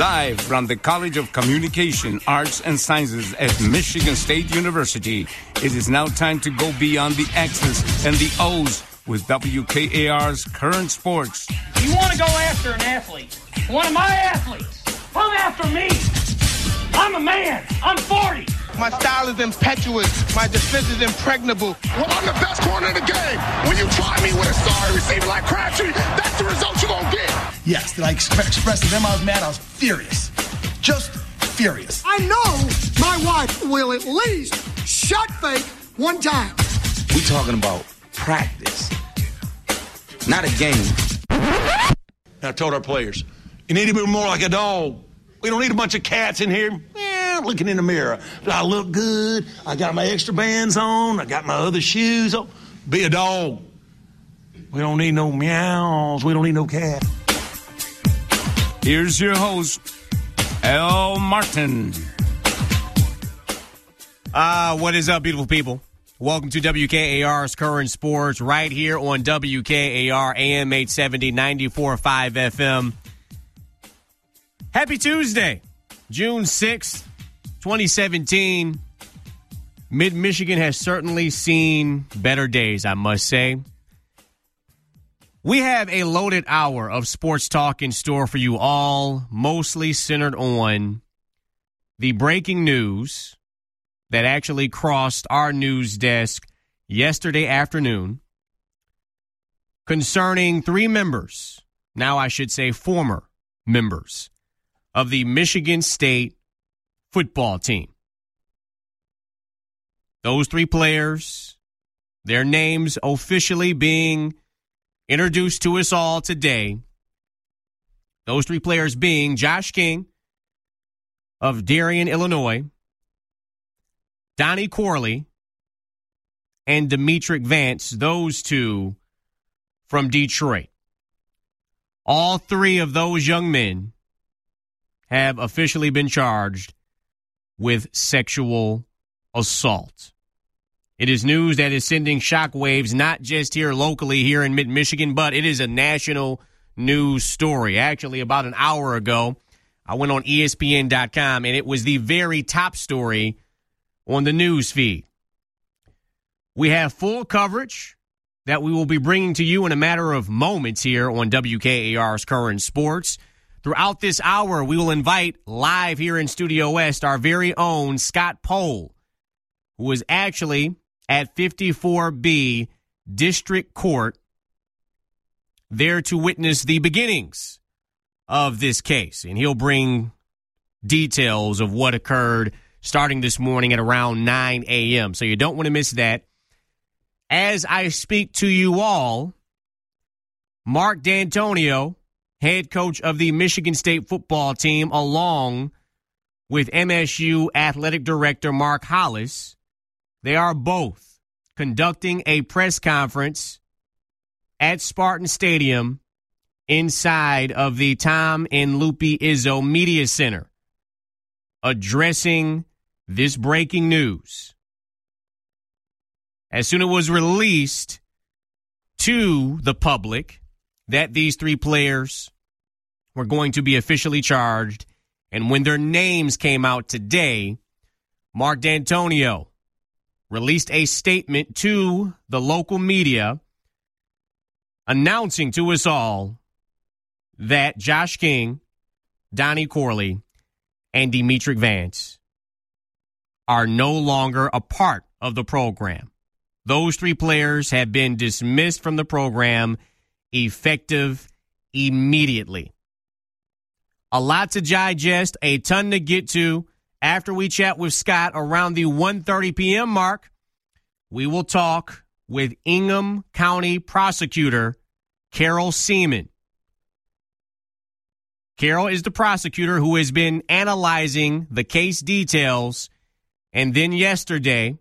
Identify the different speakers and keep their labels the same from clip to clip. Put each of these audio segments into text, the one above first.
Speaker 1: Live from the College of Communication, Arts, and Sciences at Michigan State University, it is now time to go beyond the X's and the O's with WKAR's Current Sports.
Speaker 2: You want to go after an athlete, one of my athletes, come after me. I'm a man. I'm 40.
Speaker 3: My style is impetuous. My defense is impregnable.
Speaker 4: Well, I'm the best corner in the game. When you try me with a sorry receiver like Crabtree, that's the result you're going to get.
Speaker 5: Yes, did I express to them I was mad? I was furious. Just furious.
Speaker 6: I know my wife will at least shot fake one time.
Speaker 7: We talking about practice, not a game.
Speaker 8: I told our players, you need to be more like a dog. We don't need a bunch of cats in here looking in the mirror. Do I look good? I got my extra bands on. I got my other shoes on. Be a dog. We don't need no meows. We don't need no cat.
Speaker 1: Here's your host, Al Martin.
Speaker 9: What is up, beautiful people? Welcome to WKAR's Current Sports right here on WKAR AM 870 94.5 FM. Happy Tuesday, June 6th, 2017. Mid-Michigan has certainly seen better days, I must say. We have a loaded hour of sports talk in store for you all, mostly centered on the breaking news that actually crossed our news desk yesterday afternoon concerning three members, now I should say former members, of the Michigan State football team. Those three players, their names officially being introduced to us all today. Those three players being Josh King of Darien, Illinois, Donnie Corley, and Demetric Vance, those two from Detroit. All three of those young men have officially been charged with sexual assault. It is news that is sending shockwaves not just here locally here in mid-Michigan, but it is a national news story. Actually, about an hour ago, I went on ESPN.com, and it was the very top story on the news feed. We have full coverage that we will be bringing to you in a matter of moments here on WKAR's Current Sports. Throughout this hour, we will invite live here in Studio West our very own Scott Pohl, who is actually at 54B District Court there to witness the beginnings of this case. And he'll bring details of what occurred starting this morning at around 9 a.m. So you don't want to miss that. As I speak to you all, Mark D'Antonio, head coach of the Michigan State football team, along with MSU athletic director Mark Hollis, they are both conducting a press conference at Spartan Stadium inside of the Tom and Lupe Izzo Media Center, addressing this breaking news. As soon as it was released to the public that these three players were going to be officially charged, and when their names came out today, Mark D'Antonio released a statement to the local media announcing to us all that Josh King, Donnie Corley, and Demetric Vance are no longer a part of the program. Those three players have been dismissed from the program effective immediately. A lot to digest, a ton to get to. After we chat with Scott around the 1:30 p.m. mark, we will talk with Ingham County Prosecutor Carol Seaman. Carol is the prosecutor who has been analyzing the case details, and then yesterday,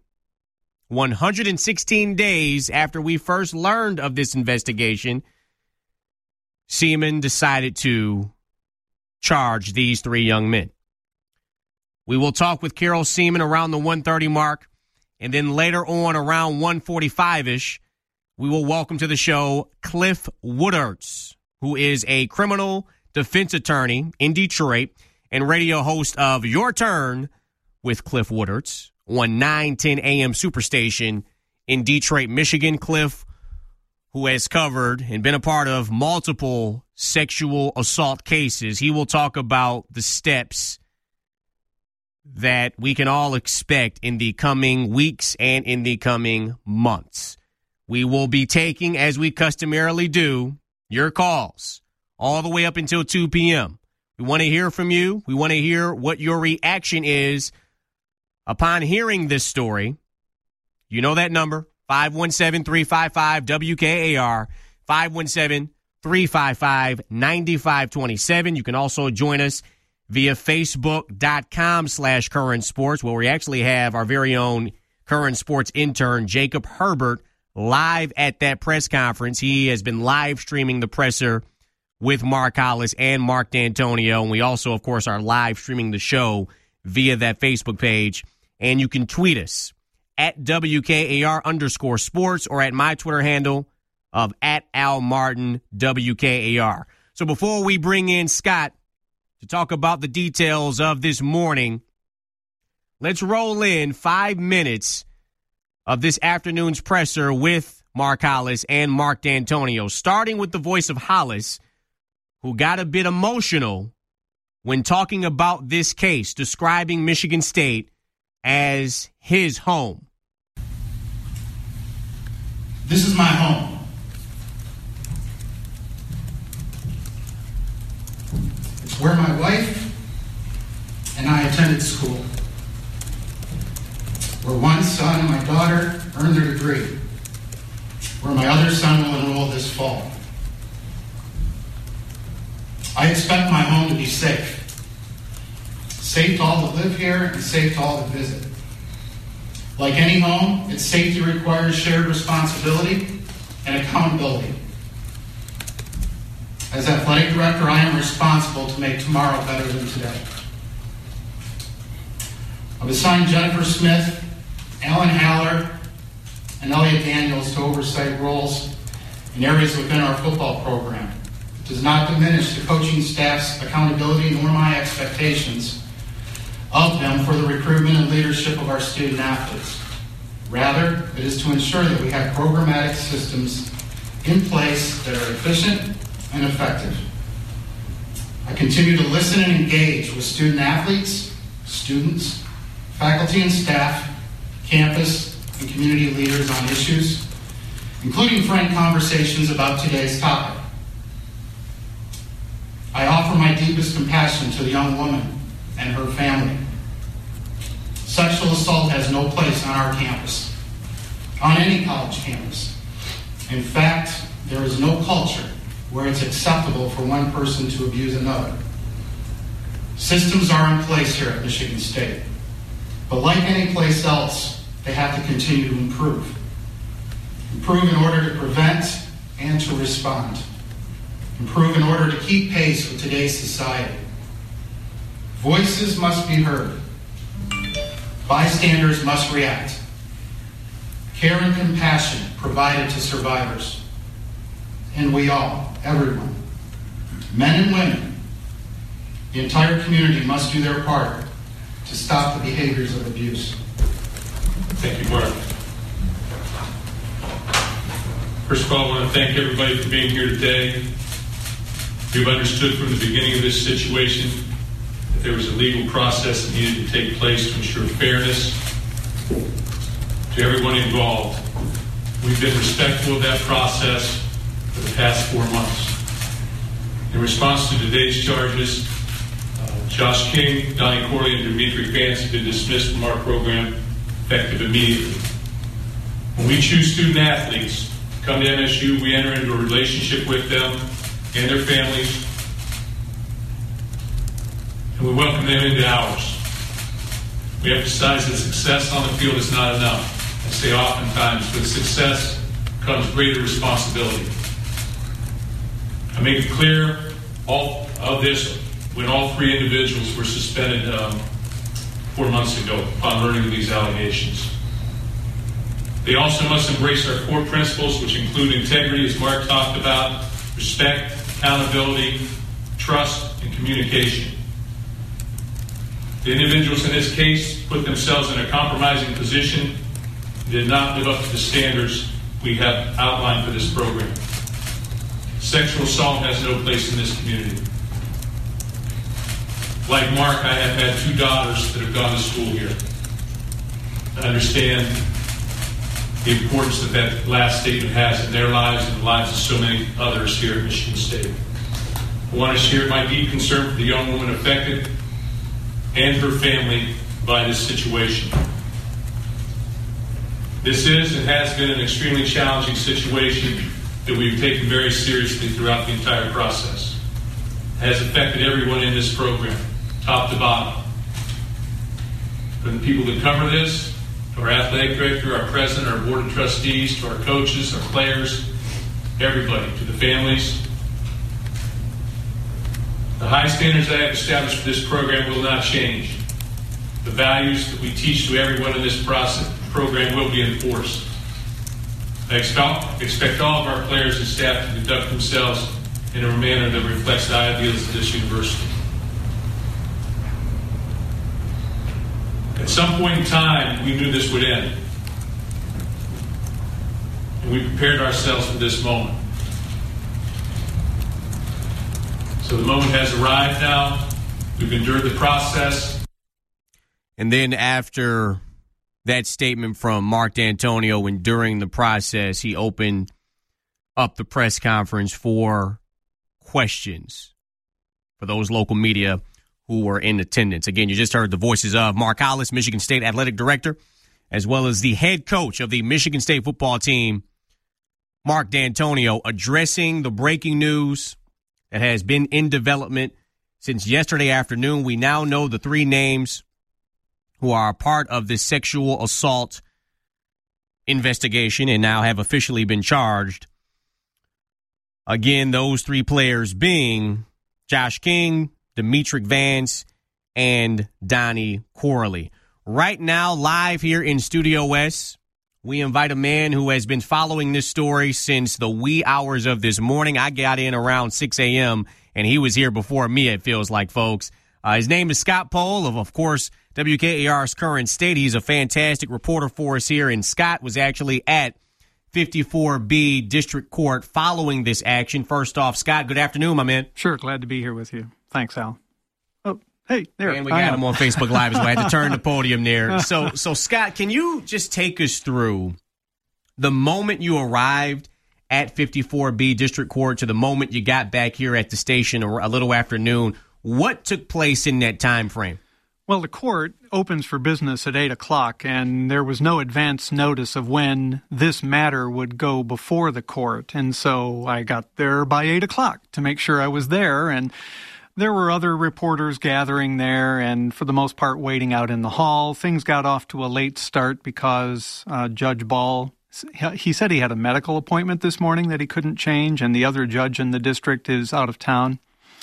Speaker 9: 116 days after we first learned of this investigation, Seaman decided to charge these three young men. We will talk with Carol Seaman around the 1:30 mark, and then later on around 1:45-ish, we will welcome to the show Cliff Woodards, who is a criminal defense attorney in Detroit. and radio host of Your Turn with Cliff Woodards on 910 AM Superstation in Detroit, Michigan. Cliff, who has covered and been a part of multiple sexual assault cases, he will talk about the steps that we can all expect in the coming weeks and in the coming months. We will be taking, as we customarily do, your calls all the way up until 2 p.m. We want to hear from you. We want to hear what your reaction is upon hearing this story. You know that number, 517-355-WKAR, 517-355-9527. You can also join us via Facebook.com/Current Sports, where we actually have our very own Current Sports intern, Jacob Herbert, live at that press conference. He has been live streaming the presser with Mark Hollis and Mark D'Antonio. And we also, of course, are live streaming the show via that Facebook page. And you can tweet us at WKAR_sports or at my Twitter handle of @AlMartinWKAR. So before we bring in Scott to talk about the details of this morning, let's roll in 5 minutes of this afternoon's presser with Mark Hollis and Mark D'Antonio, starting with the voice of Hollis, who got a bit emotional when talking about this case, describing Michigan State as his home.
Speaker 10: This is my home. It's where my wife and I attended school, where one son and my daughter earned their degree, where my other son will enroll this fall. I expect my home to be safe. Safe to all that live here and safe to all that visit. Like any home, its safety requires shared responsibility and accountability. As athletic director, I am responsible to make tomorrow better than today. I've assigned Jennifer Smith, Alan Haller, and Elliot Daniels to oversight roles in areas within our football program. It does not diminish the coaching staff's accountability nor my expectations of them for the recruitment and leadership of our student athletes. Rather, it is to ensure that we have programmatic systems in place that are efficient and effective. I continue to listen and engage with student athletes, students, faculty and staff, campus, and community leaders on issues, including frank conversations about today's topic. I offer my deepest compassion to the young woman and her family. Sexual assault has no place on our campus, on any college campus. In fact, there is no culture where it's acceptable for one person to abuse another. Systems are in place here at Michigan State, but like any place else, they have to continue to improve. Improve in order to prevent and to respond. Improve in order to keep pace with today's society. Voices must be heard. Bystanders must react. Care and compassion provided to survivors. And we all, everyone, men and women, the entire community must do their part to stop the behaviors of abuse.
Speaker 11: Thank you, Mark. First of all, I want to thank everybody for being here today. We've understood from the beginning of this situation that there was a legal process that needed to take place to ensure fairness to everyone involved. We've been respectful of that process for the past 4 months. In response to today's charges, Josh King, Donnie Corley, and Demetric Vance have been dismissed from our program effective immediately. When we choose student athletes to come to MSU, we enter into a relationship with them and their families, and we welcome them into ours. We emphasize that success on the field is not enough. I say oftentimes, with success comes greater responsibility. I make it clear all of this when all 3 individuals were suspended 4 months ago upon learning of these allegations. They also must embrace our core principles, which include integrity, as Mark talked about, respect, accountability, trust, and communication. The individuals in this case put themselves in a compromising position and did not live up to the standards we have outlined for this program. Sexual assault has no place in this community. Like Mark, I have had 2 daughters that have gone to school here. I understand the importance that last statement has in their lives and the lives of so many others here at Michigan State. I want to share my deep concern for the young woman affected and her family by this situation. This is and has been an extremely challenging situation that we've taken very seriously throughout the entire process. It has affected everyone in this program, top to bottom. From the people that cover this, to our athletic director, our president, our board of trustees, to our coaches, our players, everybody, to the families. The high standards I have established for this program will not change. The values that we teach to everyone in this program will be enforced. I expect all of our players and staff to conduct themselves in a manner that reflects the ideals of this university. At some point in time, we knew this would end. And we prepared ourselves for this moment. So the moment has arrived now. We've endured the process.
Speaker 9: And then after that statement from Mark D'Antonio, and during the process, he opened up the press conference for questions for those local media who were in attendance. Again, you just heard the voices of Mark Hollis, Michigan State Athletic Director, as well as the head coach of the Michigan State football team, Mark D'Antonio, addressing the breaking news that has been in development since yesterday afternoon. We now know the 3 names who are a part of this sexual assault investigation and now have officially been charged. Again, those 3 players being Josh King, Demetric Vance, and Donnie Corley. Right now, live here in Studio S, we invite a man who has been following this story since the wee hours of this morning. I got in around 6 a.m., and he was here before me, it feels like, folks. His name is Scott Pohl of course, WKAR's Current State. He's a fantastic reporter for us here, and Scott was actually at 54B District Court following this action. First off, Scott, good afternoon, my man.
Speaker 12: Sure, glad to be here with you. Thanks, Al. Oh, hey, there.
Speaker 9: And we got him on Facebook Live as well. I had to turn the podium there. So, Scott, can you just take us through the moment you arrived at 54B District Court to the moment you got back here at the station a little after noon? What took place in that time frame?
Speaker 12: Well, the court opens for business at 8 o'clock, and there was no advance notice of when this matter would go before the court. And so I got there by 8 o'clock to make sure I was there, and there were other reporters gathering there and, for the most part, waiting out in the hall. Things got off to a late start because Judge Ball, he said he had a medical appointment this morning that he couldn't change, and the other judge in the district is out of town.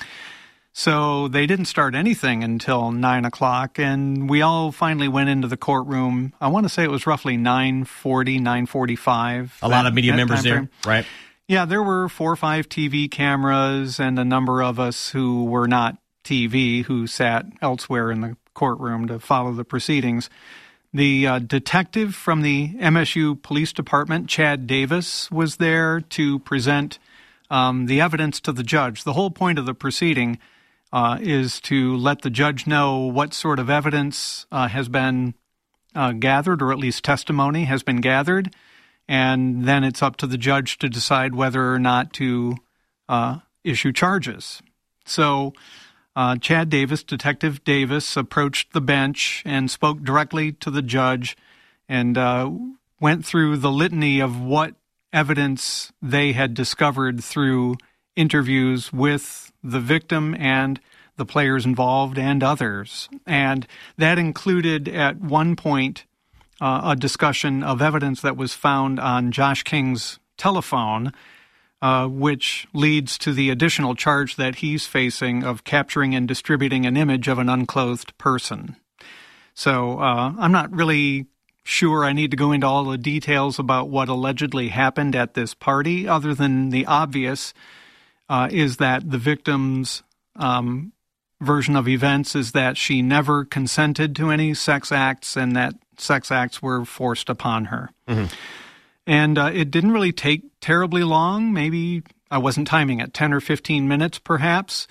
Speaker 12: So they didn't start anything until 9 o'clock, and we all finally went into the courtroom. I want to say it was roughly 9:40, 9:45.
Speaker 9: A lot of media members there, right?
Speaker 12: Yeah, there were 4 or 5 TV cameras and a number of us who were not TV, who sat elsewhere in the courtroom to follow the proceedings. The detective from the MSU Police Department, Chad Davis, was there to present the evidence to the judge. The whole point of the proceeding is to let the judge know what sort of evidence has been gathered, or at least testimony has been gathered, and then it's up to the judge to decide whether or not to issue charges. So Chad Davis, Detective Davis, approached the bench and spoke directly to the judge and went through the litany of what evidence they had discovered through interviews with the victim and the players involved and others. And that included, at one point, a discussion of evidence that was found on Josh King's telephone, which leads to the additional charge that he's facing of capturing and distributing an image of an unclothed person. So I'm not really sure I need to go into all the details about what allegedly happened at this party, other than the obvious is that the victims version of events is that she never consented to any sex acts and that sex acts were forced upon her. Mm-hmm. And it didn't really take terribly long. Maybe I wasn't timing it, 10 or 15 minutes perhaps.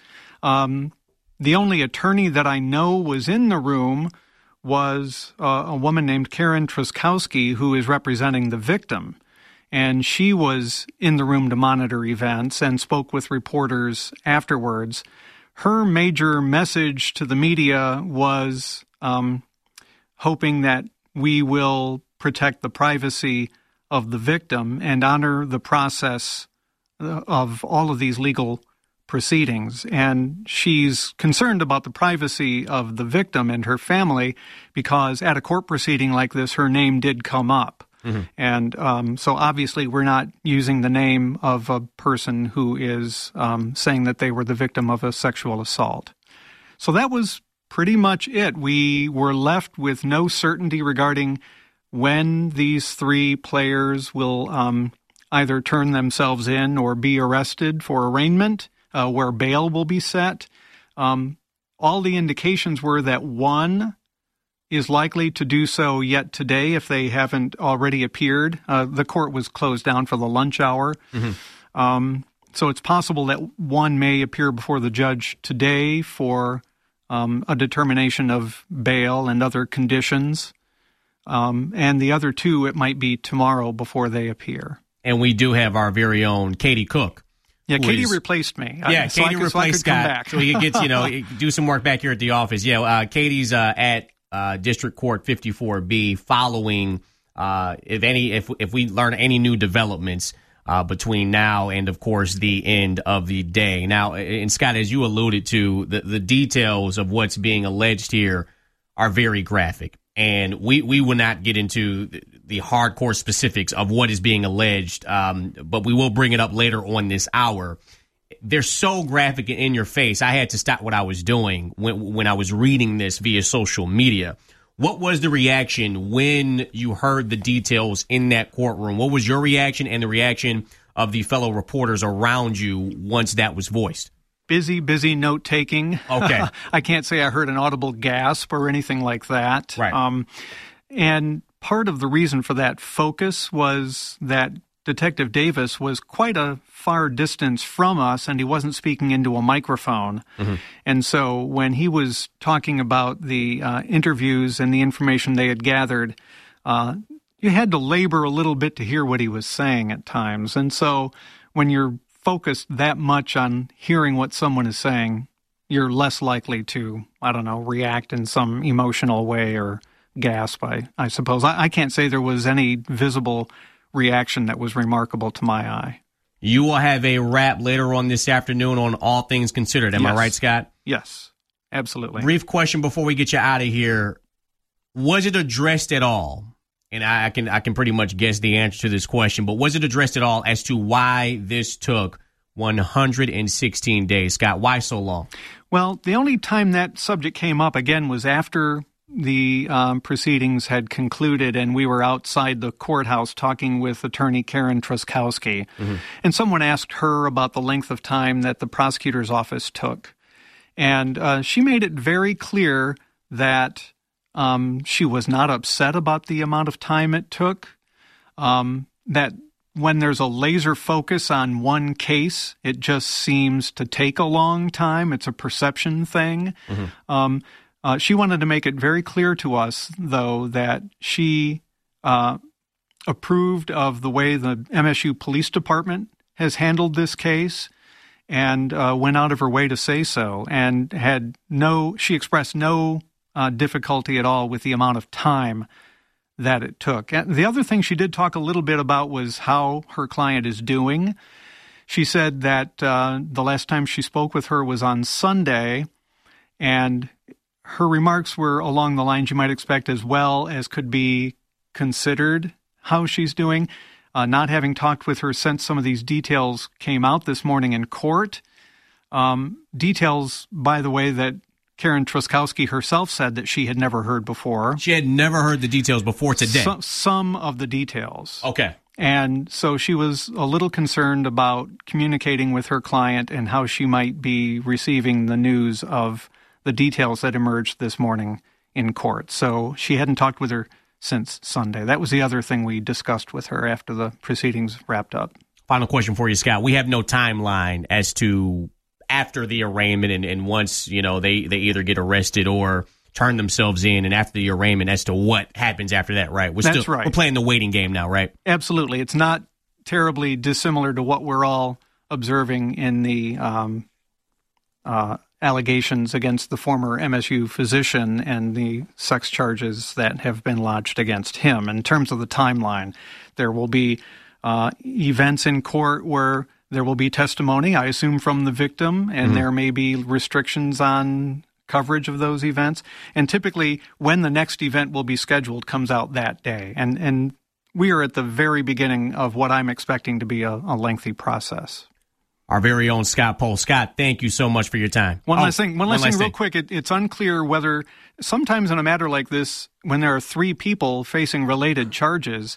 Speaker 12: The only attorney that I know was in the room was a woman named Karen Truskowski, who is representing the victim. And she was in the room to monitor events and spoke with reporters afterwards. Her major message to the media was hoping that we will protect the privacy of the victim and honor the process of all of these legal proceedings. And she's concerned about the privacy of the victim and her family because at a court proceeding like this, her name did come up. Mm-hmm. And so obviously we're not using the name of a person who is saying that they were the victim of a sexual assault. So that was pretty much it. We were left with no certainty regarding when these three players will either turn themselves in or be arrested for arraignment, where bail will be set. All the indications were that one is likely to do so yet today if they haven't already appeared. The court was closed down for the lunch hour. Mm-hmm. So it's possible that one may appear before the judge today for a determination of bail and other conditions. And the other two, it might be tomorrow before they appear.
Speaker 9: And we do have our very own Katie Cook.
Speaker 12: Yeah, Katie replaced me.
Speaker 9: Katie replaced Scott. So he gets, do some work back here at the office. Yeah, Katie's at District Court 54B following if we learn any new developments between now and, of course, the end of the day. Now, and Scott, as you alluded to, the details of what's being alleged here are very graphic. And we will not get into the hardcore specifics of what is being alleged, but we will bring it up later on this hour. They're so graphic and in your face, I had to stop what I was doing when I was reading this via social media. What was the reaction when you heard the details in that courtroom? What was your reaction and the reaction of the fellow reporters around you once that was voiced?
Speaker 12: Busy note-taking.
Speaker 9: Okay.
Speaker 12: I can't say I heard an audible gasp or anything like that.
Speaker 9: Right.
Speaker 12: And part of the reason for that focus was that Detective Davis was quite a far distance from us, and he wasn't speaking into a microphone. Mm-hmm. And so when he was talking about the interviews and the information they had gathered, you had to labor a little bit to hear what he was saying at times. And so when you're focused that much on hearing what someone is saying, you're less likely to, react in some emotional way or gasp, I suppose. I can't say there was any visible reaction that was remarkable to my eye.
Speaker 9: You will have a wrap later on this afternoon on All Things Considered. Am I right, Scott?
Speaker 12: Yes, absolutely.
Speaker 9: Brief question before we get you out of here. Was it addressed at all? And I can pretty much guess the answer to this question, but was it addressed at all as to why this took 116 days? Scott, why so long?
Speaker 12: Well, the only time that subject came up again was after the proceedings had concluded and we were outside the courthouse talking with attorney Karen Truskowski. Mm-hmm. And someone asked her about the length of time that the prosecutor's office took. And she made it very clear that she was not upset about the amount of time it took, that when there's a laser focus on one case, it just seems to take a long time. It's a perception thing. Mm-hmm. She wanted to make it very clear to us, though, that she approved of the way the MSU Police Department has handled this case and went out of her way to say so, and she expressed no difficulty at all with the amount of time that it took. And the other thing she did talk a little bit about was how her client is doing. She said that the last time she spoke with her was on Sunday, and her remarks were along the lines you might expect as well as could be considered how she's doing. Not having talked with her since some of these details came out this morning in court. Details, by the way, that Karen Truskowski herself said that she had never heard before.
Speaker 9: She had never heard the details before today.
Speaker 12: Some of the details.
Speaker 9: Okay.
Speaker 12: And so she was a little concerned about communicating with her client and how she might be receiving the news of the details that emerged this morning in court. So she hadn't talked with her since Sunday. That was the other thing we discussed with her after the proceedings wrapped up.
Speaker 9: Final question for you, Scott. We have no timeline as to after the arraignment and once, they either get arrested or turn themselves in, and after the arraignment as to what happens after that, right?
Speaker 12: That's right.
Speaker 9: We're playing the waiting game now, right?
Speaker 12: Absolutely. It's not terribly dissimilar to what we're all observing in the allegations against the former MSU physician and the sex charges that have been lodged against him. In terms of the timeline, there will be events in court where there will be testimony, I assume, from the victim, and there may be restrictions on coverage of those events. And typically, when the next event will be scheduled comes out that day. And we are at the very beginning of what I'm expecting to be a lengthy process.
Speaker 9: Our very own Scott Pohl. Scott, thank you so much for your time.
Speaker 12: One last thing real quick. It's unclear whether sometimes in a matter like this, when there are three people facing related charges,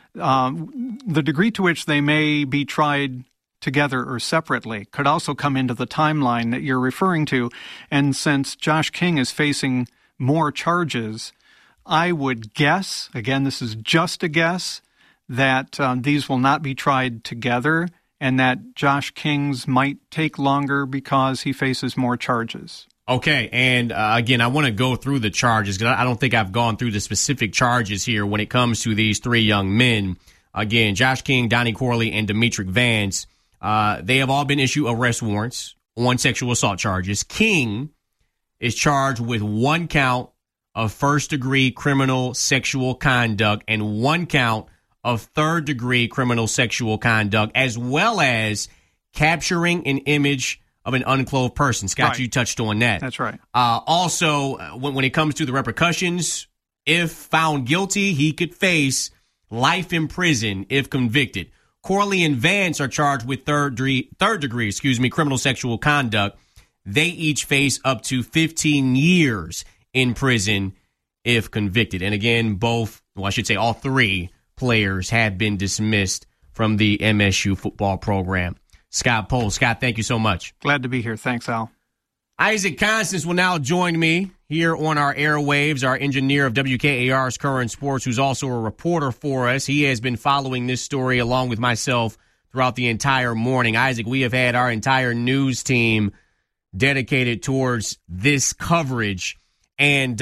Speaker 12: the degree to which they may be tried together or separately could also come into the timeline that you're referring to. And since Josh King is facing more charges, I would guess, again, this is just a guess, that these will not be tried together and that Josh King's might take longer because he faces more charges.
Speaker 9: Okay, and again, I want to go through the charges because I don't think I've gone through the specific charges here when it comes to these three young men. Again, Josh King, Donnie Corley, and Demetric Vance. They have all been issued arrest warrants on sexual assault charges. King is charged with 1 count of first-degree criminal sexual conduct and 1 count of third-degree criminal sexual conduct, as well as capturing an image of an unclothed person. Scott, right. You touched on that.
Speaker 12: That's right.
Speaker 9: Also, when it comes to the repercussions, if found guilty, he could face life in prison if convicted. Corley and Vance are charged with third degree, criminal sexual conduct. They each face up to 15 years in prison if convicted. And again, all three players have been dismissed from the MSU football program. Scott Pohl. Scott, thank you so much.
Speaker 12: Glad to be here. Thanks, Al.
Speaker 9: Isaac Constance will now join me here on our airwaves, our engineer of WKAR's Current Sports, who's also a reporter for us. He has been following this story along with myself throughout the entire morning. Isaac, we have had our entire news team dedicated towards this coverage. And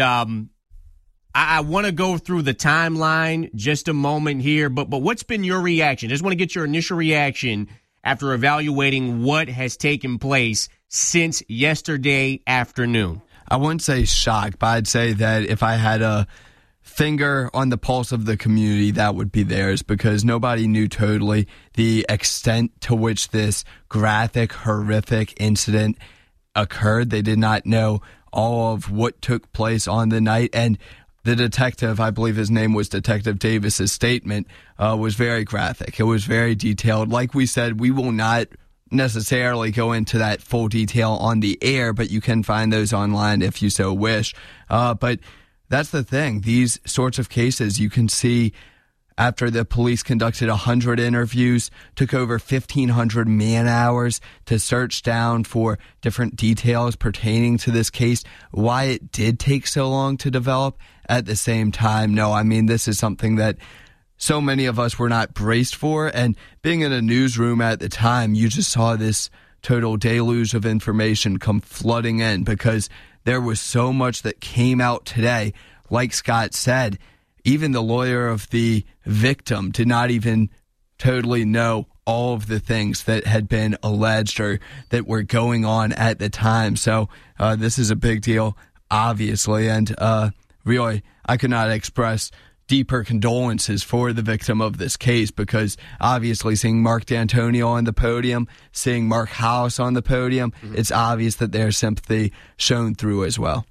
Speaker 9: I want to go through the timeline just a moment here. But what's been your reaction? Just want to get your initial reaction after evaluating what has taken place since yesterday afternoon.
Speaker 13: I wouldn't say shocked, but I'd say that if I had a finger on the pulse of the community, that would be theirs, because nobody knew totally the extent to which this graphic, horrific incident occurred. They did not know all of what took place on the night. And the detective, I believe his name was Detective Davis's statement, was very graphic. It was very detailed. Like we said, we will not necessarily go into that full detail on the air, but you can find those online if you so wish. But that's the thing. These sorts of cases, you can see after the police conducted 100 interviews, took over 1,500 man-hours to search down for different details pertaining to this case, why it did take so long to develop. At the same time, no, I mean, this is something that so many of us were not braced for. And being in a newsroom at the time, you just saw this total deluge of information come flooding in because there was so much that came out today. Like Scott said, even the lawyer of the victim did not even totally know all of the things that had been alleged or that were going on at the time. So this is a big deal, obviously. And really, I could not express deeper condolences for the victim of this case, because obviously seeing Mark D'Antonio on the podium, seeing Mark Hollis on the podium, it's obvious that there's sympathy shown through as well.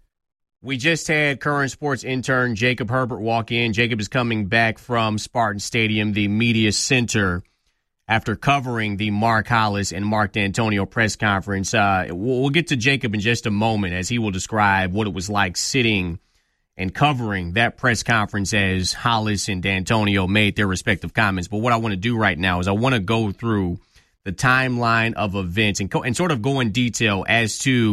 Speaker 9: We just had Current Sports intern Jacob Herbert walk in. Jacob is coming back from Spartan Stadium, the media center, after covering the Mark Hollis and Mark D'Antonio press conference. We'll get to Jacob in just a moment as he will describe what it was like sitting and covering that press conference as Hollis and D'Antonio made their respective comments. But what I want to do right now is I want to go through the timeline of events and sort of go in detail as to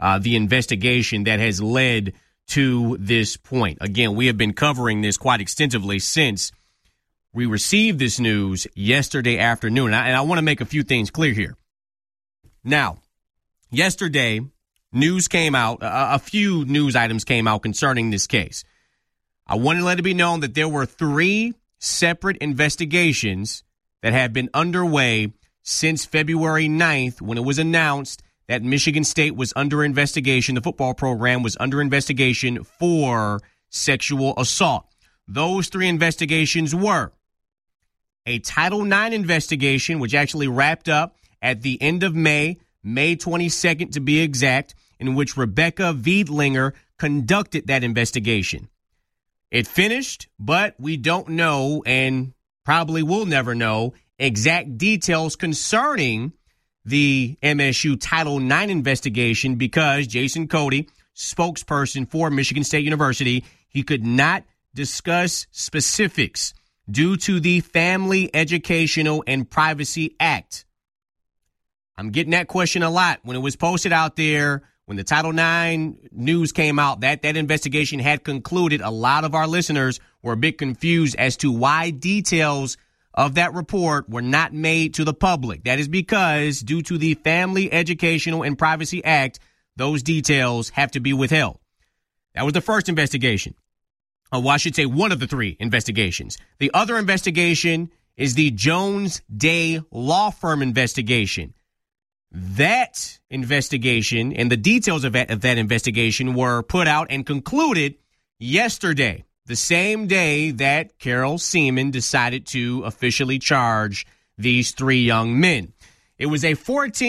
Speaker 9: the investigation that has led to this point. Again, we have been covering this quite extensively since we received this news yesterday afternoon. And I want to make a few things clear here. Now, yesterday, news came out, a few news items came out concerning this case. I want to let it be known that there were 3 separate investigations that have been underway since February 9th when it was announced that Michigan State was under investigation. The football program was under investigation for sexual assault. Those 3 investigations were a Title IX investigation, which actually wrapped up at the end of May 22nd to be exact, in which Rebecca Wiedlinger conducted that investigation. It finished, but we don't know and probably will never know exact details concerning the MSU Title IX investigation because Jason Cody, spokesperson for Michigan State University, he could not discuss specifics due to the Family Educational and Privacy Act. I'm getting that question a lot. When it was posted out there, when the Title IX news came out, that investigation had concluded, a lot of our listeners were a bit confused as to why details of that report were not made to the public. That is because, due to the Family Educational and Privacy Act, those details have to be withheld. That was the first investigation. Well, I should say one of the 3 investigations. The other investigation is the Jones Day Law Firm investigation. That investigation and the details of that investigation were put out and concluded yesterday, the same day that Carol Seaman decided to officially charge these 3 young men. It was a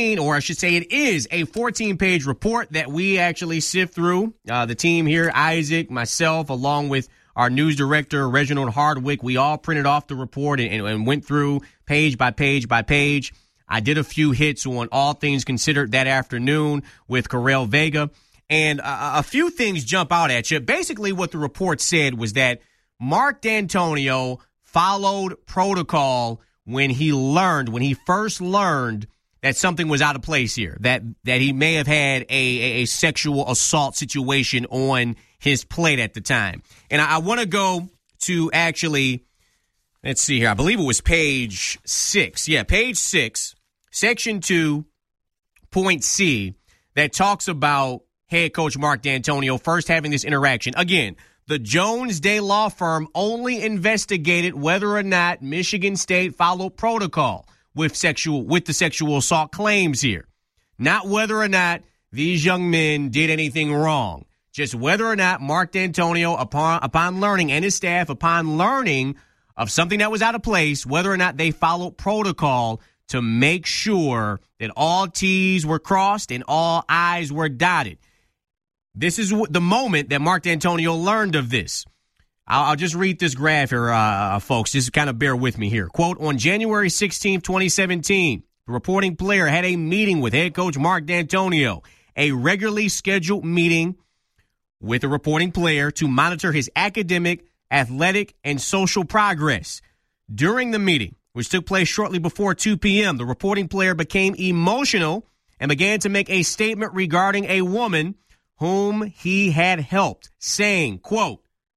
Speaker 9: 14-page report that we actually sift through. The team here, Isaac, myself, along with our news director, Reginald Hardwick, we all printed off the report and went through page by page by page. I did a few hits on All Things Considered that afternoon with Correll Vega. And a few things jump out at you. Basically, what the report said was that Mark D'Antonio followed protocol when he first learned that something was out of place here, that he may have had a sexual assault situation on his plate at the time. And I want to go to actually, let's see here, I believe it was page 6. Yeah, page 6, section 2, point C, that talks about head coach Mark D'Antonio first having this interaction. Again, the Jones Day Law Firm only investigated whether or not Michigan State followed protocol with the sexual assault claims here. Not whether or not these young men did anything wrong. Just whether or not Mark D'Antonio, upon learning, and his staff, upon learning of something that was out of place, whether or not they followed protocol to make sure that all T's were crossed and all I's were dotted. This is the moment that Mark D'Antonio learned of this. I'll just read this graph here, folks. Just kind of bear with me here. Quote, on January 16, 2017, the reporting player had a meeting with head coach Mark D'Antonio, a regularly scheduled meeting with the reporting player to monitor his academic, athletic, and social progress. During the meeting, which took place shortly before 2 p.m., the reporting player became emotional and began to make a statement regarding a woman whom he had helped, saying, quote,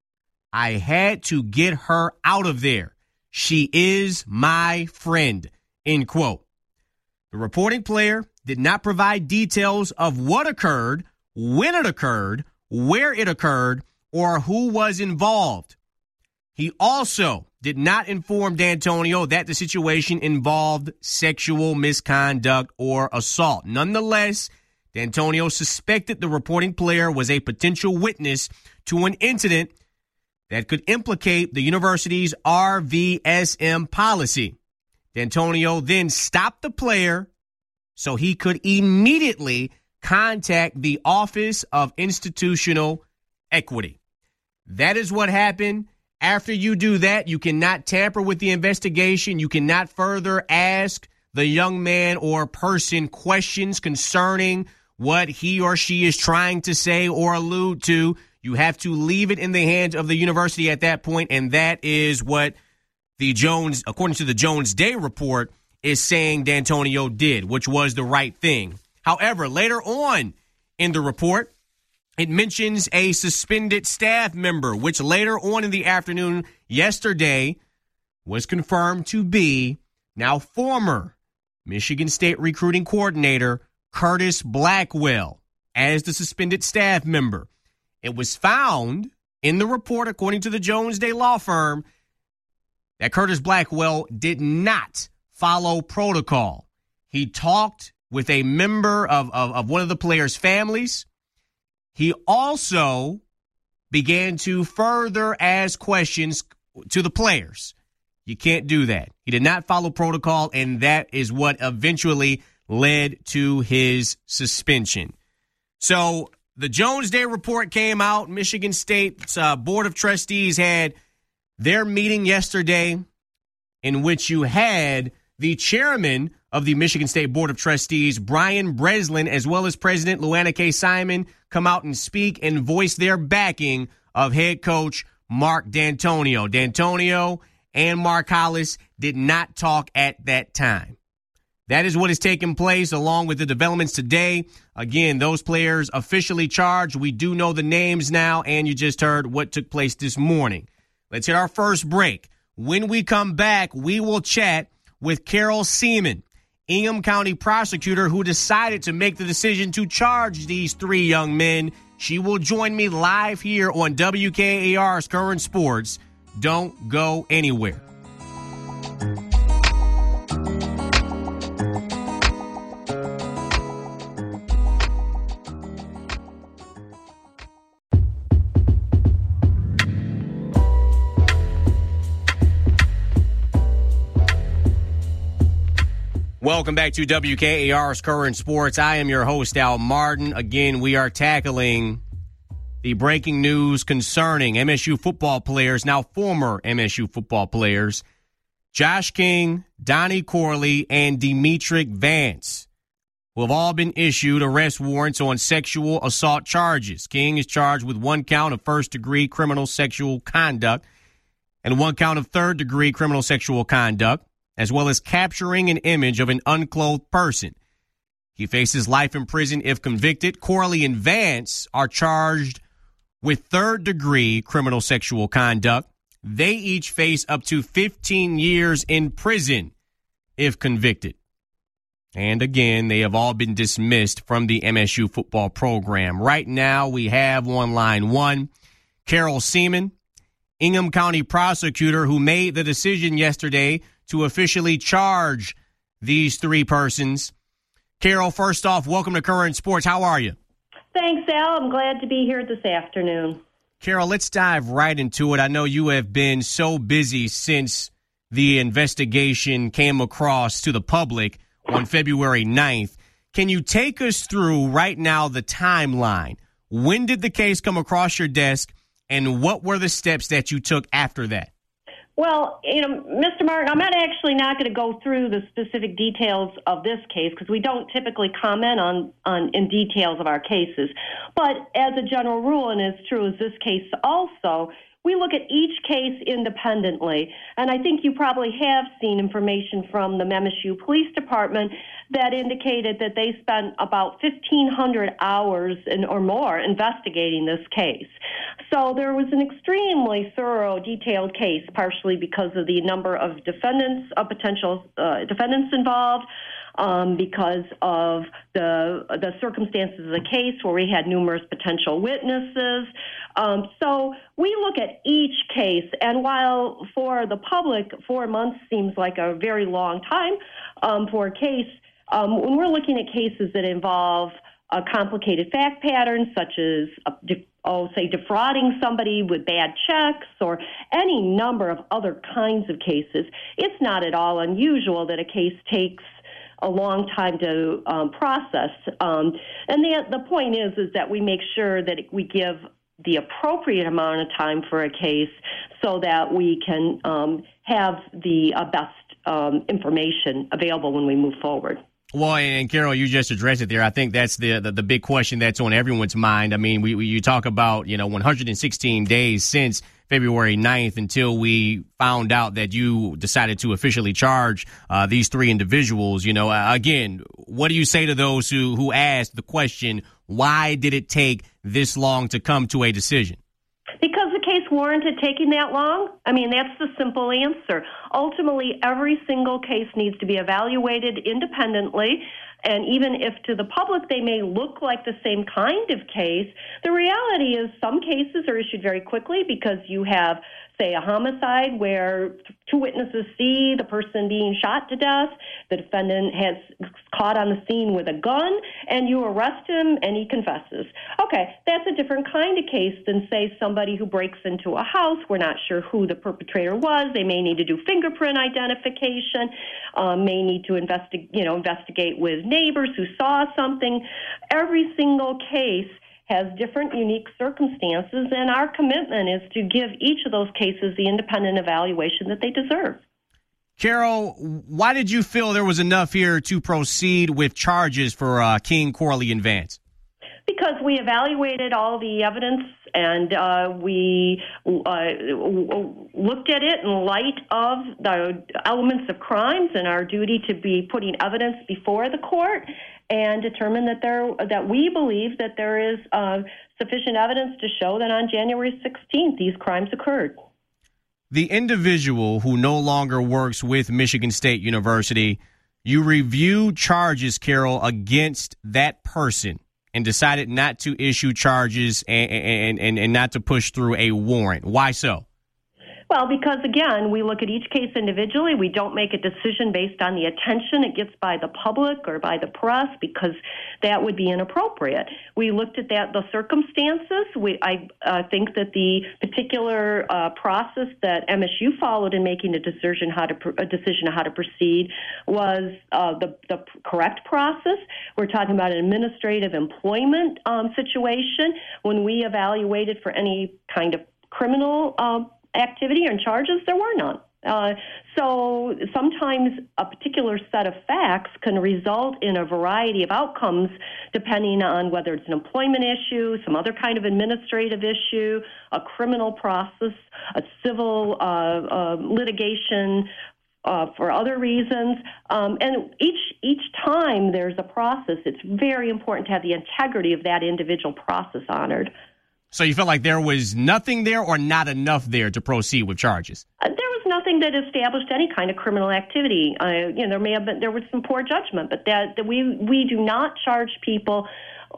Speaker 9: I had to get her out of there. She is my friend, end quote. The reporting player did not provide details of what occurred, when it occurred, where it occurred, or who was involved. He also did not inform D'Antonio that the situation involved sexual misconduct or assault. Nonetheless, D'Antonio suspected the reporting player was a potential witness to an incident that could implicate the university's RVSM policy. D'Antonio then stopped the player so he could immediately contact the Office of Institutional Equity. That is what happened. After you do that, you cannot tamper with the investigation. You cannot further ask the young man or person questions concerning what he or she is trying to say or allude to. You have to leave it in the hands of the university at that point, and that is what the Jones, according to the Jones Day report, is saying D'Antonio did, which was the right thing. However, later on in the report. It mentions a suspended staff member, which later on in the afternoon yesterday was confirmed to be now former Michigan State recruiting coordinator Curtis Blackwell as the suspended staff member. It was found in the report, according to the Jones Day law firm, that Curtis Blackwell did not follow protocol. He talked with a member of one of the players' families. He also began to further ask questions to the players. You can't do that. He did not follow protocol, and that is what eventually led to his suspension. So the Jones Day report came out. Michigan State's Board of Trustees had their meeting yesterday, in which you had the chairman of the Michigan State Board of Trustees, Brian Breslin, as well as President Luana K. Simon, come out and speak and voice their backing of head coach Mark D'Antonio. D'Antonio and Mark Hollis did not talk at that time. That is what has taken place, along with the developments today. Again, those players officially charged. We do know the names now, and you just heard what took place this morning. Let's hit our first break. When we come back, we will chat with Carol Seaman, Ingham County prosecutor who decided to make the decision to charge these three young men. She will join me live here on WKAR's Current Sports. Don't go anywhere. Welcome back to WKAR's Current Sports. I am your host, Al Martin. Again, we are tackling the breaking news concerning MSU football players, now former MSU football players, Josh King, Donnie Corley, and Demetric Vance, who have all been issued arrest warrants on sexual assault charges. King is charged with 1 count of first-degree criminal sexual conduct and 1 count of third-degree criminal sexual conduct, as well as capturing an image of an unclothed person. He faces life in prison if convicted. Corley and Vance are charged with third-degree criminal sexual conduct. They each face up to 15 years in prison if convicted. And again, they have all been dismissed from the MSU football program. Right now, we have on line one, Carol Seaman, Ingham County prosecutor who made the decision yesterday to officially charge these three persons. Carol, first off, welcome to Current Sports. How are you?
Speaker 14: Thanks, Al. I'm glad to be here this afternoon.
Speaker 9: Carol, let's dive right into it. I know you have been so busy since the investigation came across to the public on February 9th. Can you take us through right now the timeline? When did the case come across your desk, and what were the steps that you took after that?
Speaker 14: Well, Mr. Martin, I'm not going to go through the specific details of this case because we don't typically comment on in details of our cases. But as a general rule, and as true as this case also, we look at each case independently. And I think you probably have seen information from the MSU Police Department that indicated that they spent about 1,500 hours or more investigating this case. So there was an extremely thorough, detailed case, partially because of the number of potential defendants involved, because of the circumstances of the case where we had numerous potential witnesses. So we look at each case, and while for the public 4 months seems like a very long time for a case, when we're looking at cases that involve complicated fact patterns, such as say defrauding somebody with bad checks or any number of other kinds of cases, it's not at all unusual that a case takes a long time to process. And the point is that we make sure that we give the appropriate amount of time for a case so that we can have the best information available when we move forward.
Speaker 9: Well, and Carol, you just addressed it there. I think that's the big question that's on everyone's mind. I mean, you talk about, 116 days since February 9th until we found out that you decided to officially charge these three individuals. Again, what do you say to those who asked the question, Why did it take this long to come to a decision?
Speaker 14: Because the case warranted taking that long? I mean, that's the simple answer. Ultimately, every single case needs to be evaluated independently. And even if to the public they may look like the same kind of case, the reality is some cases are issued very quickly because you have, say, a homicide where two witnesses see the person being shot to death, the defendant has caught on the scene with a gun, and you arrest him and he confesses. Okay, that's a different kind of case than, say, somebody who breaks into a house. We're not sure who the perpetrator was. They may need to do fingerprint identification, may need to investigate with neighbors who saw something. Every single case has different unique circumstances, and our commitment is to give each of those cases the independent evaluation that they deserve.
Speaker 9: Carol, why did you feel there was enough here to proceed with charges for King, Corley, and Vance?
Speaker 14: Because we evaluated all the evidence and we looked at it in light of the elements of crimes and our duty to be putting evidence before the court, and determined that we believe that there is sufficient evidence to show that on January 16th these crimes occurred.
Speaker 9: The individual who no longer works with Michigan State University, you reviewed charges, Carol, against that person and decided not to issue charges and not to push through a warrant. Why so?
Speaker 14: Well, because, again, we look at each case individually. We don't make a decision based on the attention it gets by the public or by the press, because that would be inappropriate. We looked at the circumstances. I think that the particular process that MSU followed in making a decision how to proceed was the correct process. We're talking about an administrative employment situation. When we evaluated for any kind of criminal activity and charges, there were none. So sometimes a particular set of facts can result in a variety of outcomes depending on whether it's an employment issue, some other kind of administrative issue, a criminal process, a civil litigation for other reasons. And each time there's a process, it's very important to have the integrity of that individual process honored.
Speaker 9: So you felt like there was nothing there or not enough there to proceed with charges?
Speaker 14: There was nothing that established any kind of criminal activity. There was some poor judgment, but that we do not charge people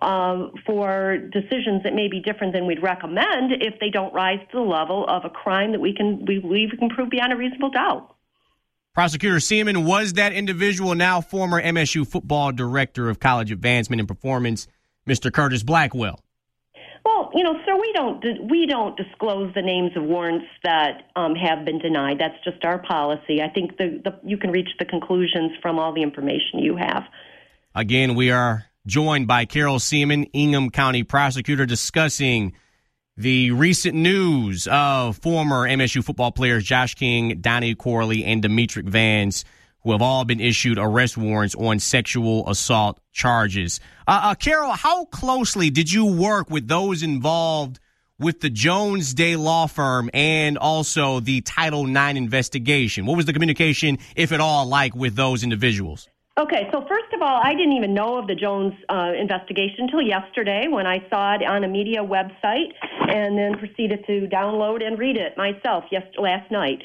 Speaker 14: for decisions that may be different than we'd recommend if they don't rise to the level of a crime that we believe we can prove beyond a reasonable doubt.
Speaker 9: Prosecutor Seaman was that individual, now former MSU football director of college advancement and performance, Mr. Curtis Blackwell.
Speaker 14: Well, sir, we don't disclose the names of warrants that have been denied. That's just our policy. I think you can reach the conclusions from all the information you have.
Speaker 9: Again, we are joined by Carol Seaman, Ingham County prosecutor, discussing the recent news of former MSU football players Josh King, Donnie Corley, and Demetric Vance, who have all been issued arrest warrants on sexual assault charges. Carol, how closely did you work with those involved with the Jones Day law firm and also the Title IX investigation? What was the communication, if at all, like with those individuals?
Speaker 14: Okay, so first of all, I didn't even know of the Jones investigation until yesterday when I saw it on a media website and then proceeded to download and read it myself last night.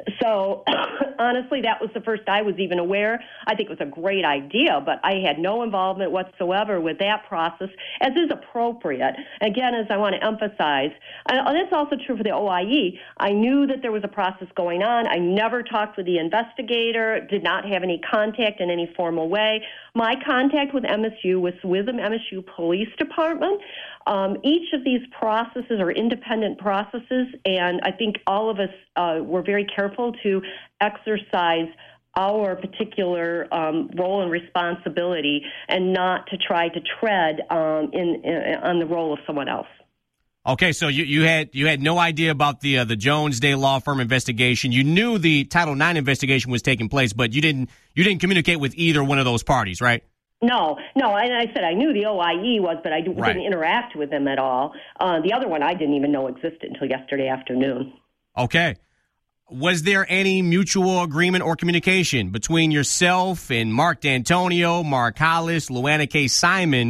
Speaker 14: So honestly, that was the first I was even aware. I think it was a great idea, but I had no involvement whatsoever with that process, as is appropriate. Again, as I want to emphasize, and that's also true for the OIE, I knew that there was a process going on. I never talked with the investigator, did not have any contact in any formal way. My contact with MSU was with the MSU Police Department. Each of these processes are independent processes, and I think all of us were very careful to exercise our particular role and responsibility and not to try to tread on the role of someone else.
Speaker 9: Okay, so you had no idea about the Jones Day law firm investigation. You knew the Title IX investigation was taking place, but you didn't communicate with either one of those parties, right?
Speaker 14: No. And I said I knew the OIE was, but I didn't interact with them at all. The other one I didn't even know existed until yesterday afternoon.
Speaker 9: Okay. Was there any mutual agreement or communication between yourself and Mark D'Antonio, Mark Hollis, Luana K. Simon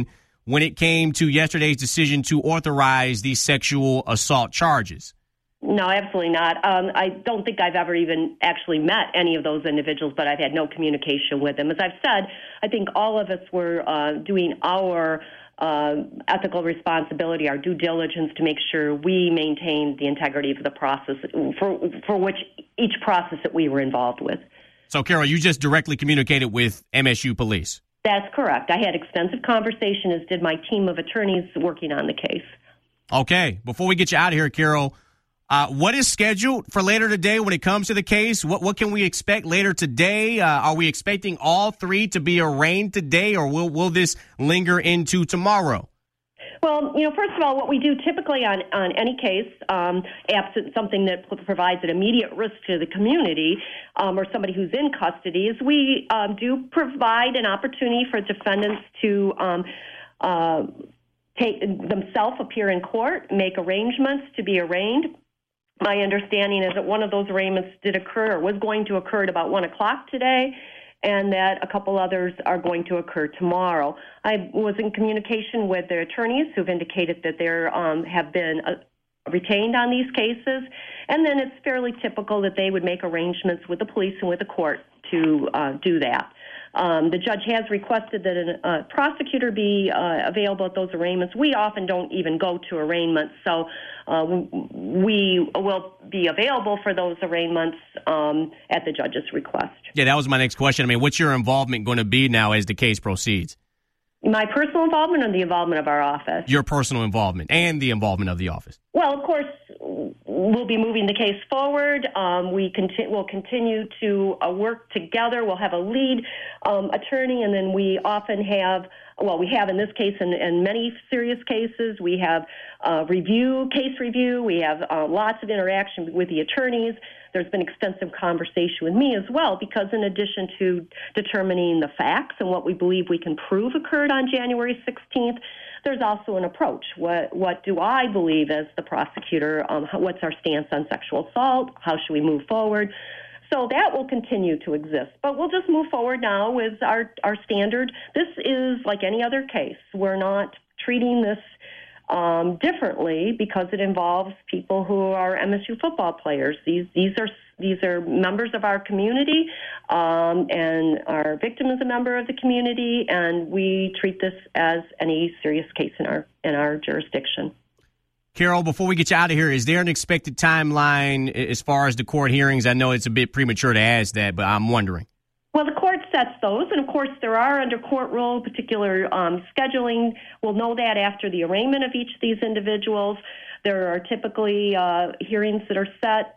Speaker 9: when it came to yesterday's decision to authorize these sexual assault charges?
Speaker 14: No, absolutely not. I don't think I've ever even actually met any of those individuals, but I've had no communication with them. As I've said, I think all of us were doing our ethical responsibility, our due diligence to make sure we maintain the integrity of the process for which each process that we were involved with.
Speaker 9: So, Carol, you just directly communicated with MSU police?
Speaker 14: That's correct. I had extensive conversation, as did my team of attorneys working on the case.
Speaker 9: Okay. Before we get you out of here, Carol, what is scheduled for later today when it comes to the case? What can we expect later today? Are we expecting all three to be arraigned today, or will this linger into tomorrow?
Speaker 14: Well, first of all, what we do typically on any case, absent something that provides an immediate risk to the community or somebody who's in custody, is we do provide an opportunity for defendants to appear in court, make arrangements to be arraigned. My understanding is that one of those arraignments did occur or was going to occur at about 1 o'clock today, and that a couple others are going to occur tomorrow. I was in communication with the attorneys who've indicated that there have been retained on these cases, and then it's fairly typical that they would make arrangements with the police and with the court to do that. The judge has requested that a prosecutor be available at those arraignments. We often don't even go to arraignments, so we will be available for those arraignments at the judge's request.
Speaker 9: Yeah, that was my next question. I mean, what's your involvement going to be now as the case proceeds?
Speaker 14: My personal involvement or the involvement of our office?
Speaker 9: Your personal involvement and the involvement of the office.
Speaker 14: Well, of course, we'll be moving the case forward. We'll continue to work together. We'll have a lead attorney, and then we often have, we have in this case and many serious cases, we have case review. We have lots of interaction with the attorneys. There's been extensive conversation with me as well, because in addition to determining the facts and what we believe we can prove occurred on January 16th, there's also an approach. What do I believe as the prosecutor? What's our stance on sexual assault? How should we move forward? So that will continue to exist. But we'll just move forward now with our standard. This is like any other case. We're not treating this differently because it involves people who are MSU football players. These are members of our community, and our victim is a member of the community, and we treat this as any serious case in our jurisdiction.
Speaker 9: Carol, before we get you out of here, is there an expected timeline as far as the court hearings? I know it's a bit premature to ask that, but I'm wondering.
Speaker 14: Well, the court sets those, and of course there are under court rule particular scheduling. We'll know that after the arraignment of each of these individuals. There are typically hearings that are set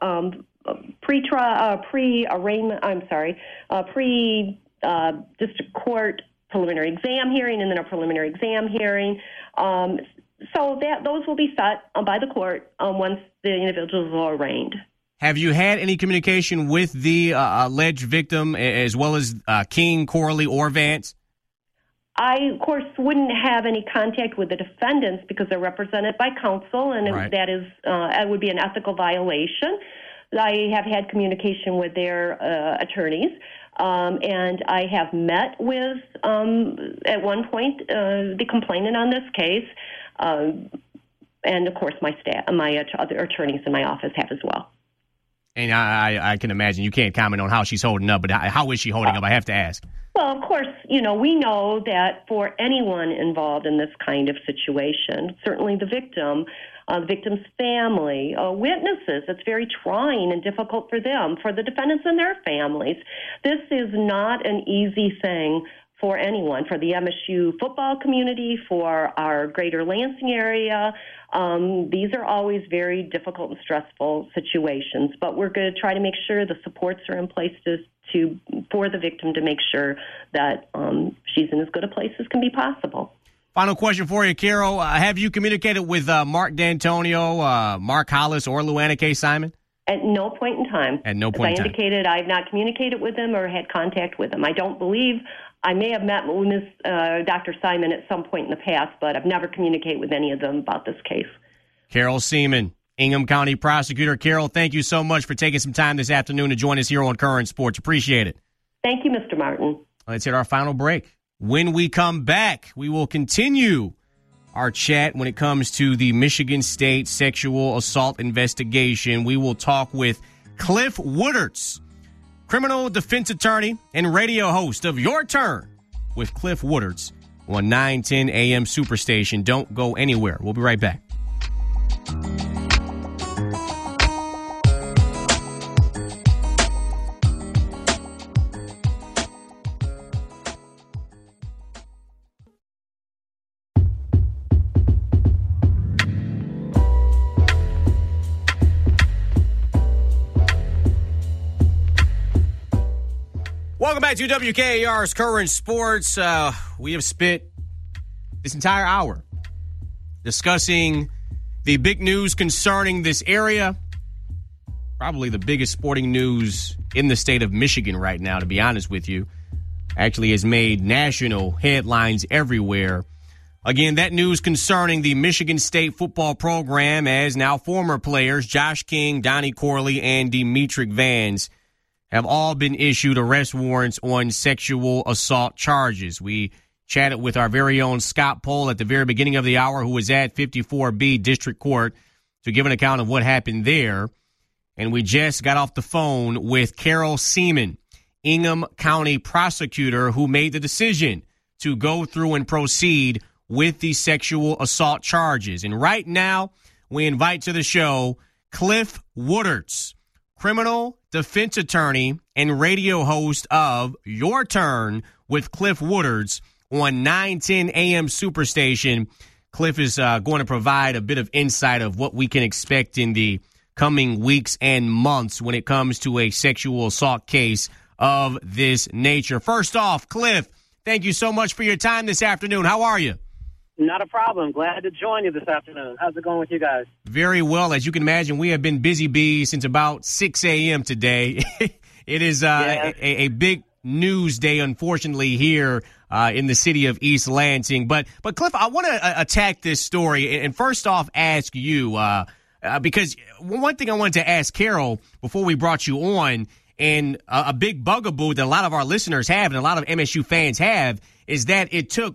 Speaker 14: pre-district court preliminary exam hearing, and then a preliminary exam hearing. So those will be set by the court once the individuals are arraigned.
Speaker 9: Have you had any communication with the alleged victim, as well as King, Corley, or Vance?
Speaker 14: I, of course, wouldn't have any contact with the defendants because they're represented by counsel, and
Speaker 9: right.
Speaker 14: That would be an ethical violation. I have had communication with their attorneys, and I have met with, at one point, the complainant on this case, and, of course, my other attorneys in my office have as well.
Speaker 9: And I can imagine you can't comment on how she's holding up, but how is she holding up? I have to ask.
Speaker 14: Well, of course, we know that for anyone involved in this kind of situation, certainly the victim's family, witnesses, it's very trying and difficult for them, for the defendants and their families. This is not an easy thing for anyone, for the MSU football community, for our greater Lansing area. These are always very difficult and stressful situations, but we're going to try to make sure the supports are in place for the victim to make sure that she's in as good a place as can be possible.
Speaker 9: Final question for you, Carol. Have you communicated with Mark D'Antonio, Mark Hollis, or Luana K. Simon?
Speaker 14: At no point in time.
Speaker 9: At no point in time.
Speaker 14: As I indicated, I have not communicated with them or had contact with them. I don't believe I may have met with Dr. Simon at some point in the past, but I've never communicated with any of them about this case. Carol Seaman, Ingham County Prosecutor. Carol, thank you so much for taking some time this afternoon to join us here on Current Sports. Appreciate it. Thank you, Mr. Martin.
Speaker 9: Let's hit our final break. When we come back, we will continue our chat when it comes to the Michigan State sexual assault investigation. We will talk with Cliff Woodard's criminal defense attorney and radio host of Your Turn with Cliff Woodard's on 910 AM Superstation. Don't go anywhere. We'll be right back. Welcome back to WKAR's Current Sports. We have spent this entire hour discussing the big news concerning this area. Probably the biggest sporting news in the state of Michigan right now, to be honest with you. Actually has made national headlines everywhere. Again, that news concerning the Michigan State football program, as now former players Josh King, Donnie Corley, and Demetric Vance have all been issued arrest warrants on sexual assault charges. We chatted with our very own Scott Pohl at the very beginning of the hour, who was at 54B District Court, to give an account of what happened there. And we just got off the phone with Carol Seaman, Ingham County prosecutor, who made the decision to go through and proceed with the sexual assault charges. And right now, we invite to the show Cliff Woodard's criminal defense attorney and radio host of Your Turn with Cliff Woodard's on 910 AM Superstation. Cliff is going to provide a bit of insight of what we can expect in the coming weeks and months when it comes to a sexual assault case of this nature. First off, Cliff, thank you so much for your time this afternoon. How are you?
Speaker 15: Not a problem. Glad to join you this afternoon. How's it going with you guys?
Speaker 9: Very well. As you can imagine, we have been busy bees since about 6 a.m. today. It is a big news day, unfortunately, here in the city of East Lansing. But Cliff, I want to attack this story and first off ask you, because one thing I wanted to ask Carol before we brought you on, and a big bugaboo that a lot of our listeners have and a lot of MSU fans have, is that it took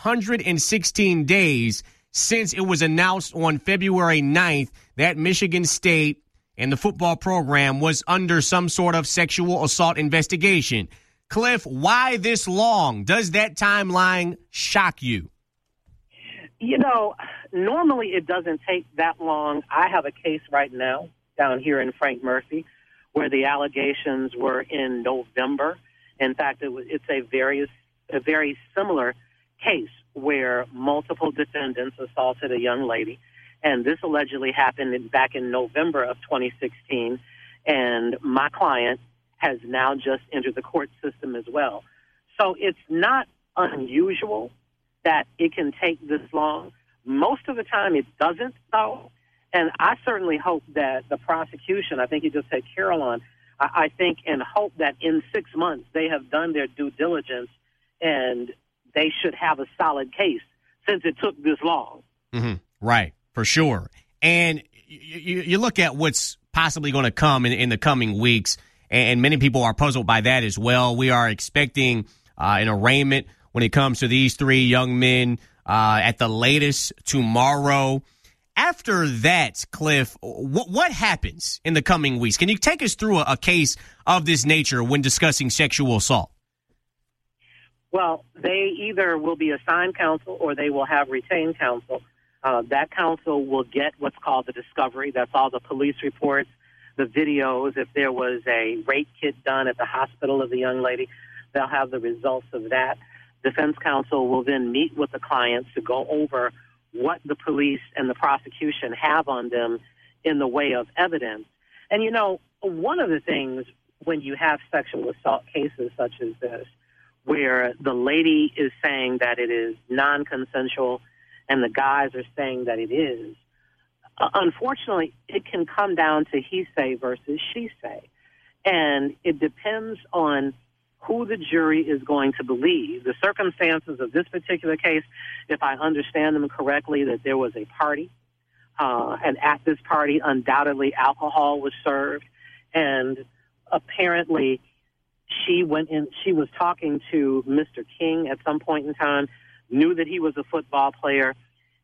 Speaker 9: 116 days since it was announced on February 9th that Michigan State and the football program was under some sort of sexual assault investigation. Cliff, why this long? Does that timeline shock you?
Speaker 15: You know, normally it doesn't take that long. I have a case right now down here in Frank Murphy where the allegations were in November. In fact, it's a very similar case where multiple defendants assaulted a young lady, and this allegedly happened back in November of 2016, and my client has now just entered the court system as well. So it's not unusual that it can take this long. Most of the time it doesn't, though, and I certainly hope that the prosecution, I think you just said Carol on, I think and hope that in 6 months they have done their due diligence and they should have a solid case since it took this long.
Speaker 9: Mm-hmm. Right, for sure. And you look at what's possibly going to come in the coming weeks, and many people are puzzled by that as well. We are expecting an arraignment when it comes to these three young men at the latest tomorrow. After that, Cliff, what happens in the coming weeks? Can you take us through a case of this nature when discussing sexual assault?
Speaker 15: Well, they either will be assigned counsel or they will have retained counsel. That counsel will get what's called the discovery. That's all the police reports, the videos. If there was a rape kit done at the hospital of the young lady, they'll have the results of that. Defense counsel will then meet with the clients to go over what the police and the prosecution have on them in the way of evidence. And, you know, one of the things when you have sexual assault cases such as this, where the lady is saying that it is non-consensual and the guys are saying that it is, unfortunately, it can come down to he say versus she say. And it depends on who the jury is going to believe. The circumstances of this particular case, if I understand them correctly, that there was a party, and at this party, undoubtedly alcohol was served, and apparently she was talking to Mr. King at some point in time, knew that he was a football player,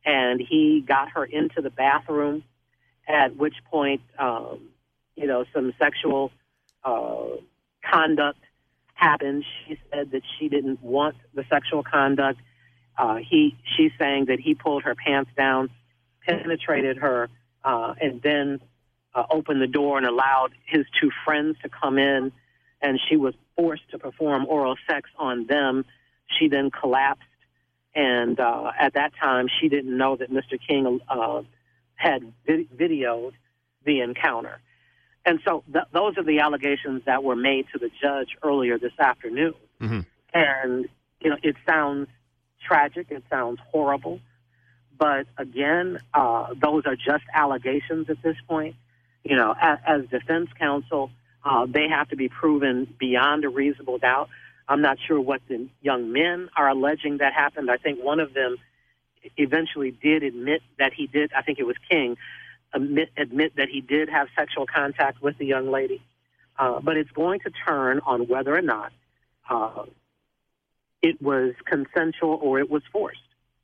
Speaker 15: and he got her into the bathroom, at which point, some sexual conduct happened. She said that she didn't want the sexual conduct. She's saying that he pulled her pants down, penetrated her, and then opened the door and allowed his two friends to come in, and she was forced to perform oral sex on them. She then collapsed, and at that time, she didn't know that Mr. King had videoed the encounter. And so those are the allegations that were made to the judge earlier this afternoon.
Speaker 9: Mm-hmm.
Speaker 15: And, it sounds tragic. It sounds horrible. But, again, those are just allegations at this point. As defense counsel, they have to be proven beyond a reasonable doubt. I'm not sure what the young men are alleging that happened. I think one of them eventually did admit that he did. I think it was King. Admit that he did have sexual contact with the young lady. But it's going to turn on whether or not it was consensual or it was forced.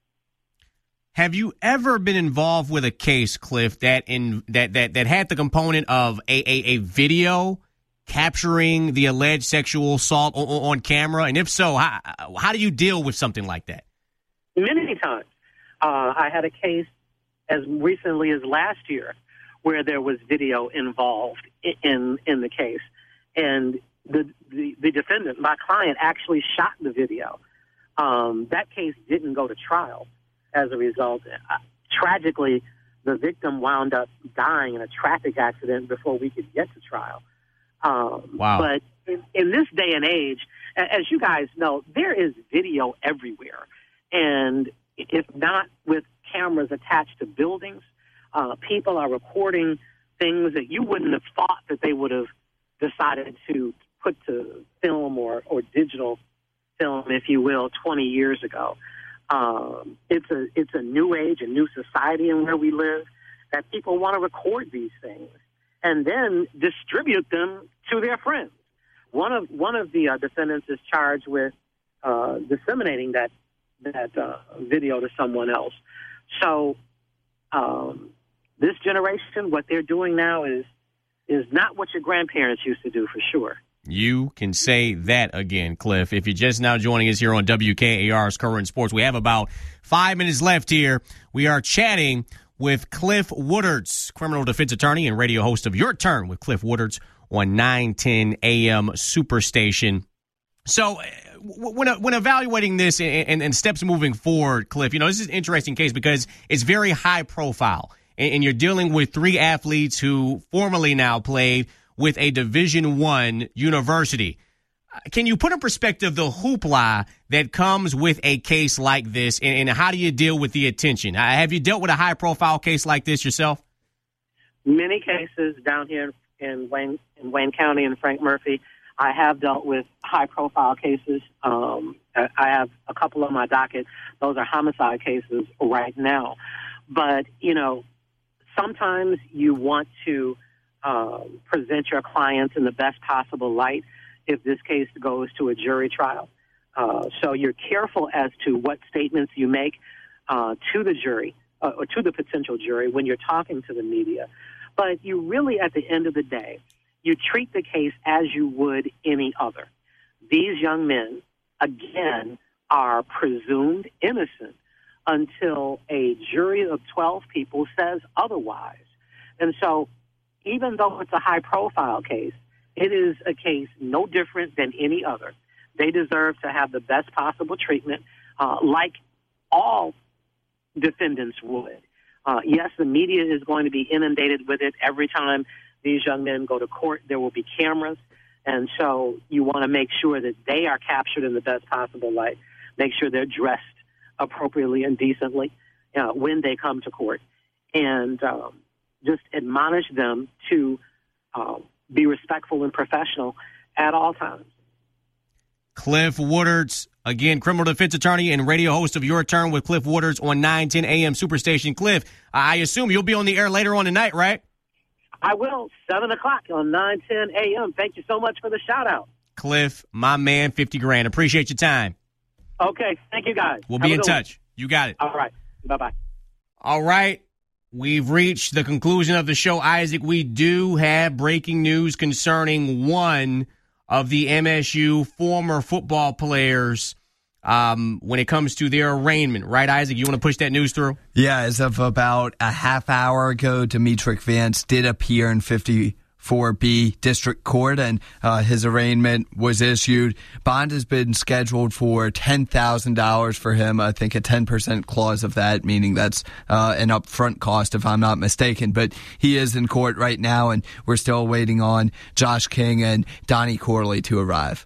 Speaker 9: Have you ever been involved with a case, Cliff, that had the component of a video capturing the alleged sexual assault on camera? And if so, how do you deal with something like that?
Speaker 15: Many times. I had a case as recently as last year where there was video involved in the case. And the defendant, my client, actually shot the video. That case didn't go to trial as a result. Tragically, the victim wound up dying in a traffic accident before we could get to trial.
Speaker 9: Wow.
Speaker 15: But in this day and age, as you guys know, there is video everywhere. And if not with cameras attached to buildings, people are recording things that you wouldn't have thought that they would have decided to put to film or digital film, if you will, 20 years ago. It's a new age, a new society in where we live, that people want to record these things and then distribute them to their friends. One of the defendants is charged with disseminating that video to someone else. So this generation, what they're doing now is not what your grandparents used to do, for sure.
Speaker 9: You can say that again, Cliff. If you're just now joining us here on WKAR's Current Sports, we have about 5 minutes left here. We are chatting with Cliff Woodards, criminal defense attorney and radio host of Your Turn with Cliff Woodards on 910 AM Superstation. So when evaluating this and steps moving forward, Cliff, this is an interesting case because it's very high profile. And you're dealing with three athletes who formerly now played with a Division I university. Can you put in perspective the hoopla that comes with a case like this, and how do you deal with the attention? Have you dealt with a high-profile case like this yourself?
Speaker 15: Many cases down here in Wayne County and Frank Murphy. I have dealt with high-profile cases. I have a couple on my docket. Those are homicide cases right now. But, sometimes you want to present your clients in the best possible light if this case goes to a jury trial. So you're careful as to what statements you make to the jury or to the potential jury when you're talking to the media. But you really, at the end of the day, you treat the case as you would any other. These young men, again, are presumed innocent until a jury of 12 people says otherwise. And so even though it's a high-profile case, it is a case no different than any other. They deserve to have the best possible treatment, like all defendants would. Yes, the media is going to be inundated with it. Every time these young men go to court, there will be cameras. And so you want to make sure that they are captured in the best possible light, make sure they're dressed appropriately and decently when they come to court, and just admonish them to be respectful and professional at all times.
Speaker 9: Cliff Woodards, again, criminal defense attorney and radio host of Your Turn with Cliff Woodards on 910 AM Superstation. Cliff, I assume you'll be on the air later on tonight, right?
Speaker 15: I will, 7 o'clock on 910 AM. Thank you so much for the shout-out.
Speaker 9: Cliff, my man, 50 grand. Appreciate your time.
Speaker 15: Okay, thank you, guys.
Speaker 9: We'll be in touch. You got it.
Speaker 15: All right, bye-bye.
Speaker 9: All right. We've reached the conclusion of the show, Isaac. We do have breaking news concerning one of the MSU former football players when it comes to their arraignment. Right, Isaac? You want to push that news through?
Speaker 13: Yeah, as of about a half hour ago, Demetric Vance did appear in 54B District Court, and his arraignment was issued. Bond has been scheduled for $10,000 for him. I think a 10% clause of that, meaning that's an upfront cost, if I'm not mistaken. But he is in court right now, and we're still waiting on Josh King and Donnie Corley to arrive.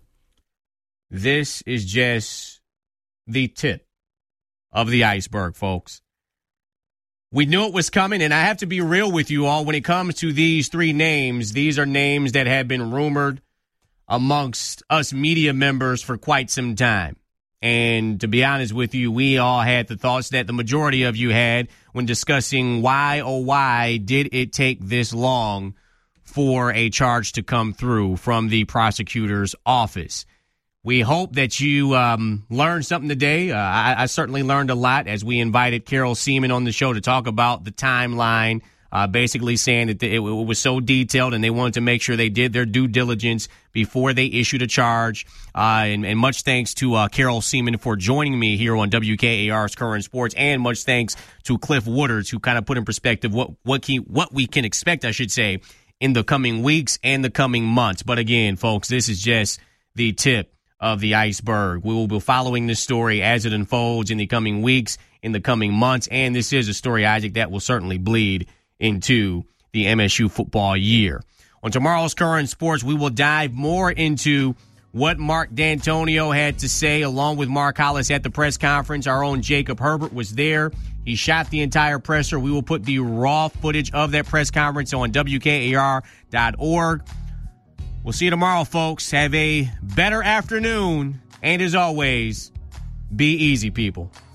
Speaker 9: This is just the tip of the iceberg, folks. We knew it was coming, and I have to be real with you all. When it comes to these three names, these are names that have been rumored amongst us media members for quite some time. And to be honest with you, we all had the thoughts that the majority of you had when discussing why did it take this long for a charge to come through from the prosecutor's office. We hope that you learned something today. I certainly learned a lot as we invited Carol Seaman on the show to talk about the timeline, basically saying that it was so detailed and they wanted to make sure they did their due diligence before they issued a charge. And much thanks to Carol Seaman for joining me here on WKAR's Current Sports, and much thanks to Cliff Wooders, who kind of put in perspective what we can expect, I should say, in the coming weeks and the coming months. But again, folks, this is just the tip of the iceberg. We will be following this story as it unfolds in the coming weeks, in the coming months, and this is a story, Isaac, that will certainly bleed into the MSU football year. On tomorrow's Current Sports, we will dive more into what Mark D'Antonio had to say, along with Mark Hollis at the press conference. Our own Jacob Herbert was there. He shot the entire presser. We will put the raw footage of that press conference on WKAR.org. We'll see you tomorrow, folks. Have a better afternoon. And as always, be easy, people.